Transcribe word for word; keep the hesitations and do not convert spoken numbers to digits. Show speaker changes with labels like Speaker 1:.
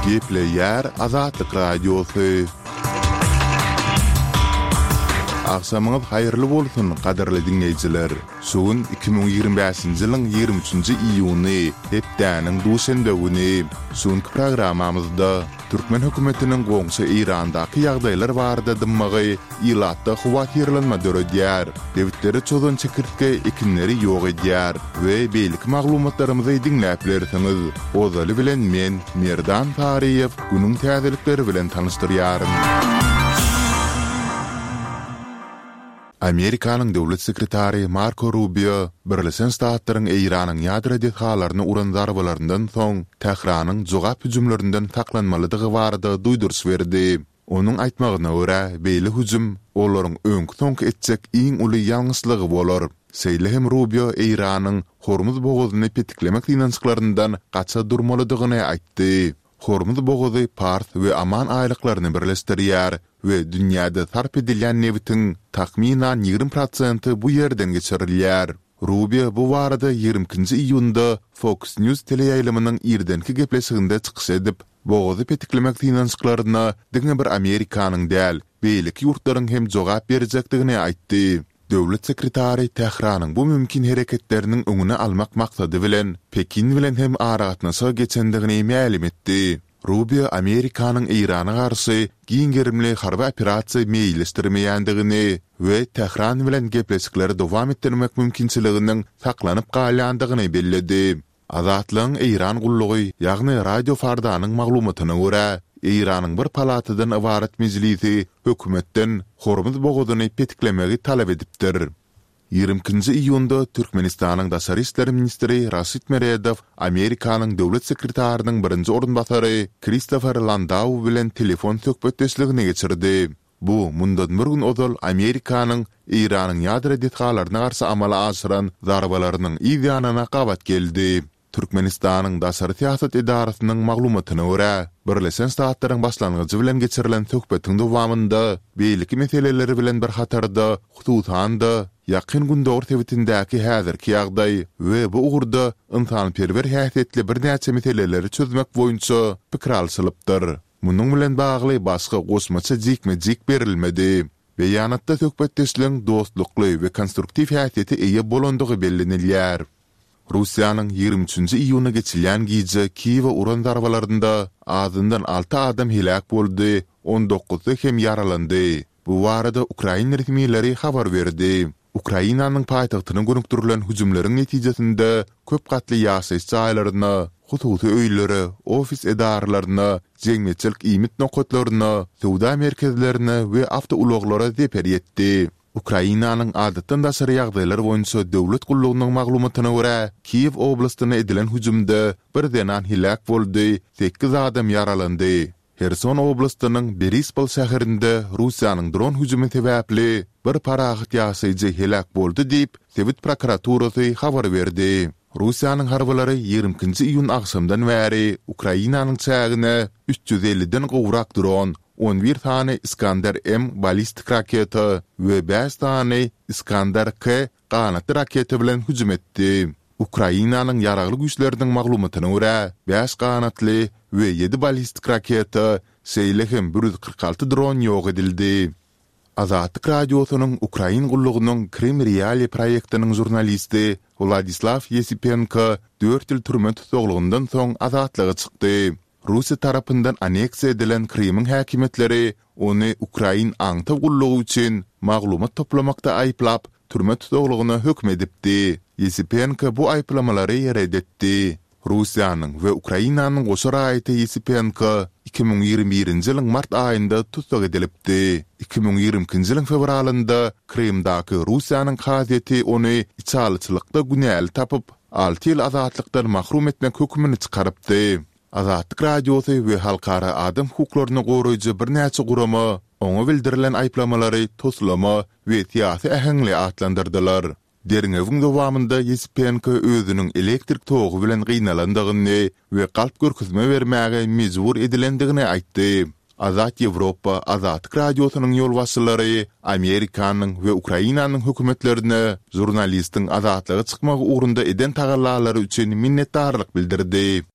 Speaker 1: Gepleyer Azatlyk Radiosu. Akşamınız hayırlı bolsun kaderli dinleyiciler. Sugun iki bin ýygrimi beşinji ýylyň ýygrimi üçinji iýuny, hepdäniň duşanbe güni. Sugun programamyzda Türkmen hökümetiniň goňşy Irandaky ýagdaýlar barada dymmagy, ýylatda huwatirlanma döredýär. Dewletleri çözün çekirtge ekinleri ýok edýär we beýlik maglumatlarymyzy dinläp bersiňiz. Ozaly bilen men Merdan Tariýew günüň täzelikleri bilen tanışdyrýarym. Amerikanyň döwlet sekretary Marco Rubio Birleşen Ştatlaryň Iranyň ýadro dehalaryny uran zarbalaryndan soň Tehranyň jogap hüjümlerinden saklanmalydygy barada duýdurys berdi. Onuň aýtmagyna görä, beýle hüjüm olaryň öňkü soňky etjek iň uly ýalňyslygy bolar. Seýlehem Rubio Iranyň Hormuz bogazyny petiklemek dinançyklaryndan gaça durmalydygyny aýtdy. Hormuz bogazy Pars we Aman aýlyklaryny birleşdirýär we dünýäde sarp edilen newitin tahminan ýygrimi prosenti bu ýerden geçirilýär. Rubio bu barada ýygrimiňji iýunda Fox News teleýaýlymynyň irdenki gepleşiginde çykyş edip, bogazy petiklemek dinançyklaryna diňe bir Amerikanyň däl, beýlik ýurtlaryň hem jogap berjekdigini aýtdy. Döwlet sekretary Tehranyň bu mümkin hereketleriniň öňüne almak maksady bilen Pekin bilen hem aragatnasy geçendigini ma'lum etdi. Rubio Amerikanyň Irana garşy giňgerimli harby operasiýa meýilestirmeýändigini we Tehran bilen gepleşikleri dowam etdirmek mümkinçiliginiň saklanyp galýandygyny bellädi. Azatlyň Iran gullugy, ýagny radio fardanyň maglumatyna görä, Iranyň bir palatydan ibaret mejlisi hökümetden Hormuz bogazyny petiklemegi talap edipdir. ýygrimiňji iýunda Türkmenistanyň Daşary işler ministri Raşid Meredow Amerikanyň döwlet sekretarynyň birinji orunbasary Christopher Landau bilen telefon söhbetdeşligini geçirdi. Bu mundan bir gün ozal Amerikanyň Iranyň ýadro dehalaryna garşy amala aşyran zarbalarynyň ýygyanyna gabat geldi. Türkmenistanyň Daşary siýasat idarasynyň maglumatyna görä, Birleşen Ştatlaryň başlangyjy bilen geçirilen söhbetiň dowamında beýlik meseleleri bilen bir hatarda, hususan da ýakyn günde ortawitindäki häzirki ýagdaý we bu ugurda ynsanperwer häsiýetli bir näçe meseleleri çözmek boýunça pikir alşylypdyr. Munyň bilen bagly başga gosmaça jikme-jik berilmedi. Beýanatda söhbetdeşligiň dostlukly we konstruktiw häsiýeti eýe bolandygy bellenilýär. Russiýanyň ýygrimi üçinji iýuny geçilen gije Kiýew uran zarbalarynda azyndan alty adam helak boldy, on dokuzy hem yaralandy. Bu barada Ukraina resmiýetleri habar berdi. Ukrainanyň paýtagtyna gönükdirilen hüjümleriň netijesinde köp gatly ýaşaýyş jaýlaryna, hususy öýlere, ofis edaralaryna, jeňmeçilik iýmit nokatlaryna, sowda merkezlerine we awtouloglara zeper ýetdi. Ukrainanyň adatdan daşary ýagdaýlar boýunça döwlet gullugynyň maglumatyna görä, Kiýew oblastyna edilen hüjümde bir denan helak boldy, sekiz adam yaralandy. Herson oblastynyň Berispol şäherinde Russiýanyň dron hüjümi sebäpli bir parahat ýaşaýjy helak boldy diýip Sowet prokuraturasy habar berdi. Russiýanyň harbalary ýygrimiňji iýun akşamdan bäri Ukrainanyň çägine üç ýüz elliden gowrak dron, on bir tane Iskander M balistik raketa we beş tane Iskander K ganatly raketa bilen hüjüm etdi. Ukrainanyň ýaragly güýçleriniň maglumatyna görä, beş ganatly we ýedi balistik raketa, seýlehem bir ýüz kırk alty dron ýok edildi. Azatlyk radiosynyň Ukrain gullugynyň Krim Reali proýektiniň jurnalisti Vladislav Yesipenko dört ýyl türme tutuklygyndan soň azatlyga çykdy. Russiya tarapyndan aneksiýa edilen Krimiň häkimetleri ony Ukrain aňtaw gullugy üçin maglumat toplamakda aýplap, türme tutuklygyna hökm edipdi. Yesipenko bu aýplamalary reddetdi. Russiýanyň we Ukrainanyň goşa raýaty Yesipenko iki bin ýygrimi birinji ýylyň mart aýynda tutuk edilipdi. iki bin ýygrimiňji ýylyň fevralynda Krimdaky Russiýanyň gazetesi ony içalçylykda günäli tapyp, alty ýyl azatlykdan mahrum etmek hökmüni çykarypdy. Azatlyk radiosy we halkara adam hukuklaryny goraýjy bir näçe gurama oňa bildirilen aýplamalary toslama we tiýasy ähengli atlandyrdylar. Derňewiň dowamında Yesipenko özüniň elektrik togy bilen gynnalandygyny we galp görkezme bermäge mejbur edilendigini aýtdy. Azat Ýewropa, Azatlyk radiosynyň ýolbaşçylary Amerikanyň we Ukrainanyň hökümetlerine jurnalistiň azatlyga çykmagy ugrunda eden tagallalary üçin minnetdarlyk bildirdi.